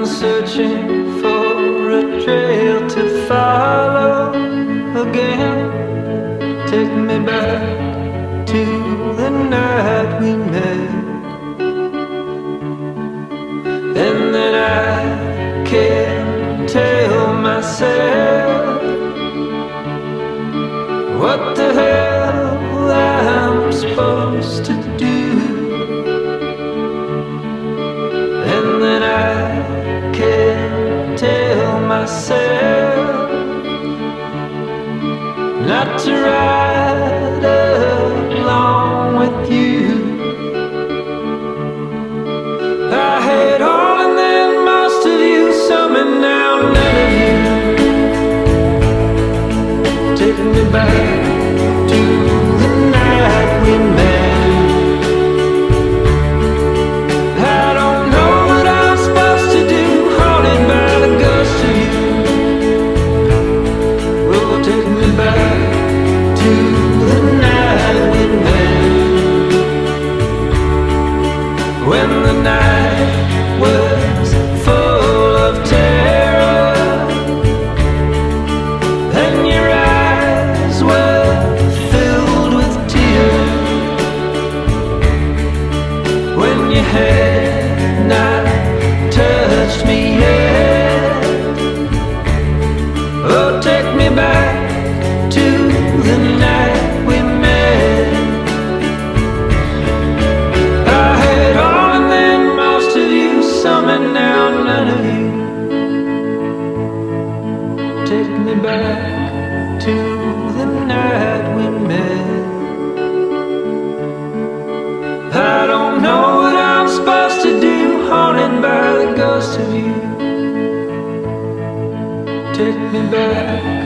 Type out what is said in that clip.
searching for a trail to follow again. Take me back to the night we met, and then I can't tell myself what the hell I'm supposed to do. And then I can't tell myself not to ride along with you. I had all and then most of you, some and now none of you. Take me back to the night we met. I don't know what I'm supposed to do, haunted by the ghost of you. Oh, take me back to the night we met, when the night was full of terror and your eyes were filled with tears, when you had not touched me yet. Oh, take me back to the night we met. I had all and then most of you, some and now none of you. Take me back to the night we met. I don't know what I'm supposed to do, haunted by the ghost of you. Take me back